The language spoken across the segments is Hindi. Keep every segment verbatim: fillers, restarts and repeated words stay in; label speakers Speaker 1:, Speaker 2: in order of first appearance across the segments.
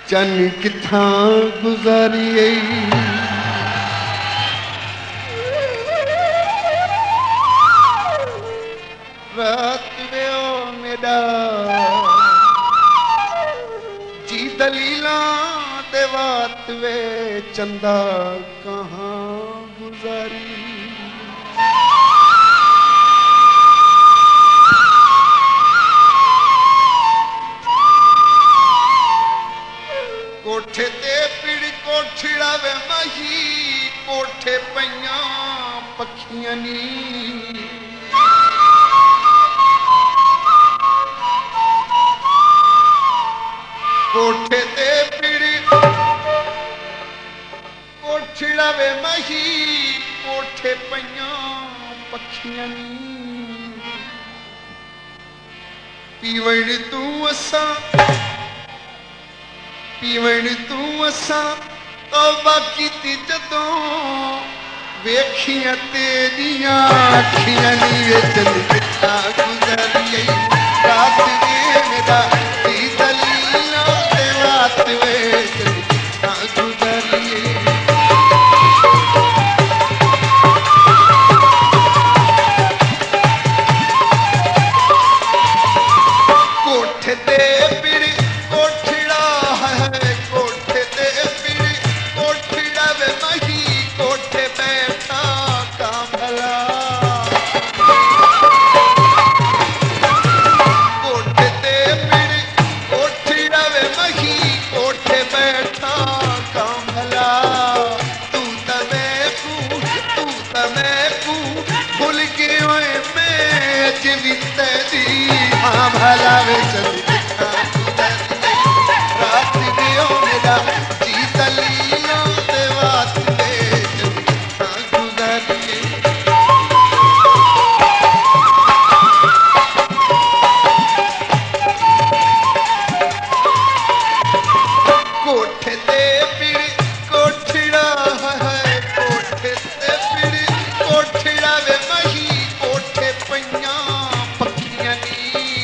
Speaker 1: चन किथां गुज़ारी रात वियो मेरा जी दलीला ते वात वे चंदा कहाँ गुज़ारी कोठे ते पिड़ कोठिड़ा वे मही कोठे पईया पखियां नी कोठे ते पिड़ कोठिड़ा वे मही कोठे पईया पखियां नी पीवण तू असा पीवण तू असा तौबा कीती जदों वेखियां तेरियां अखियां नी वे चल किथां गुज़ारी रात वे मेरा दी दलीला ते रात वे चल किथां गुज़ारी कोठे ते पिड़ भला वे चल किथां गुज़ारी रात वियो मेरा जी दलीला ते वात वे चल किथां गुज़ारी कोठे ते पिड़ कोठिड़ा है कोठे ते पिड़ कोठिड़ा वे मही कोठे पईया पखियां नी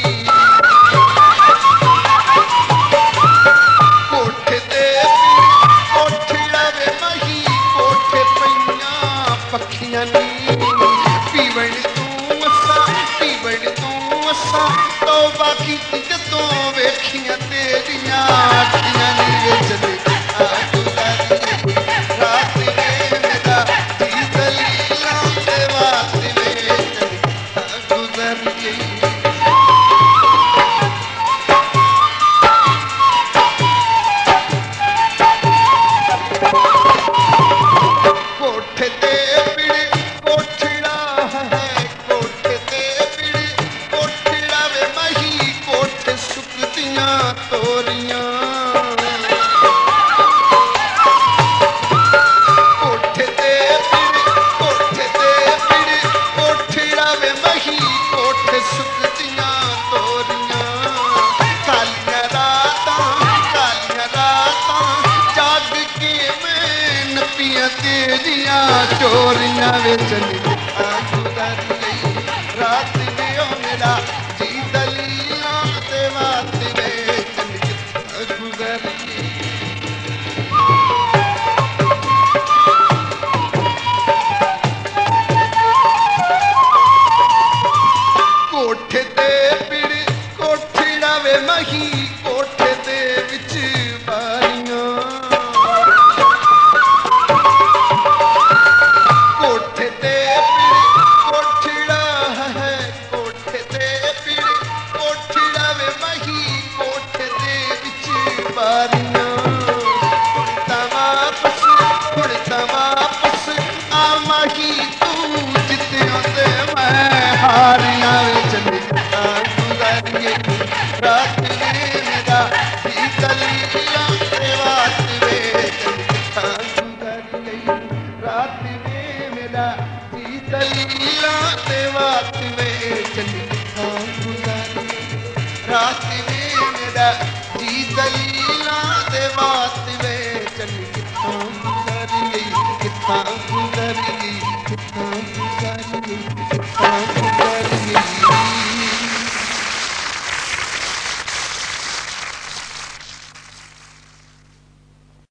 Speaker 1: पखियां नी पीवण तू असा पीवण तू असा तौबा कीती जदों वेखियां तेरियां अखियां नी वे चल किथां गुज़ारी रात वे मेरा जी दलीला ते वात वे चल किथां गुज़ारी कोठे ते चोरियां वे चल किथां गुज़ारी रात वियो मेरा जी दलीला ते वात वे चल किथां गुज़ारी कोठे ते पिड़ कोठिड़ा वे मही कोठे दे विच बारियां हारियां वे चल किथां गुज़ारी रात वे मेरा जी दलीला ते वात वे चल किथां गुज़ारी रात वे मेरा जी दलीला ते वात वे चल किथां गुज़ारी रात वे मेरा